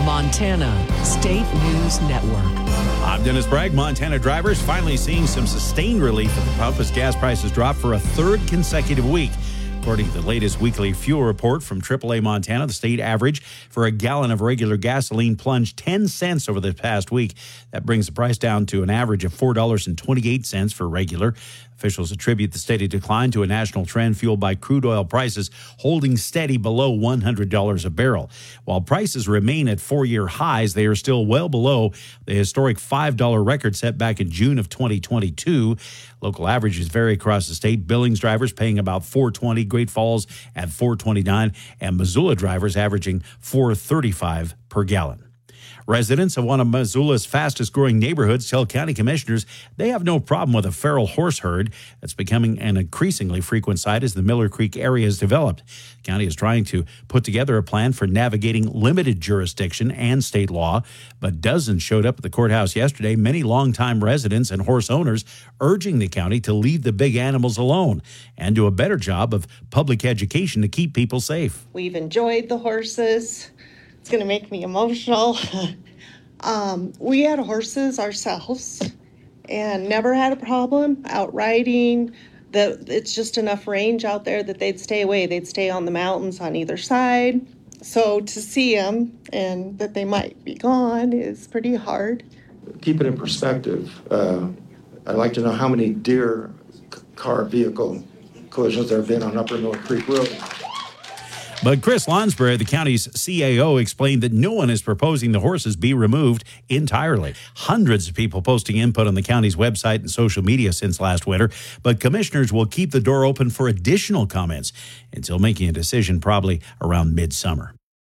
Montana State News Network. I'm Dennis Bragg. Montana drivers finally seeing some sustained relief at the pump as gas prices drop for a third consecutive week. According to the latest weekly fuel report from AAA Montana, the state average for a gallon of regular gasoline plunged 10 cents over the past week. That brings the price down to an average of $4.28 for regular. Officials attribute the steady decline to a national trend fueled by crude oil prices holding steady below $100 a barrel. While prices remain at four-year highs, they are still well below the historic $5 record set back in June of 2022. Local averages vary across the state. Billings drivers paying about $4.20, Great Falls at $4.29, and Missoula drivers averaging $4.35 per gallon. Residents of one of Missoula's fastest-growing neighborhoods tell county commissioners they have no problem with a feral horse herd that's becoming an increasingly frequent sight as the Miller Creek area is developed. The county is trying to put together a plan for navigating limited jurisdiction and state law, but dozens showed up at the courthouse yesterday, many longtime residents and horse owners urging the county to leave the big animals alone and do a better job of public education to keep people safe. We've enjoyed the horses. It's going to make me emotional. We had horses ourselves and never had a problem out riding. It's just enough range out there that they'd stay away. They'd stay on the mountains on either side. So to see them and that they might be gone is pretty hard. Keep it in perspective. I'd like to know how many deer car vehicle collisions there have been on Upper Miller Creek Road. But Chris Lonsbury, the county's CAO, explained that no one is proposing the horses be removed entirely. Hundreds of people posting input on the county's website and social media since last winter, but commissioners will keep the door open for additional comments until making a decision probably around midsummer.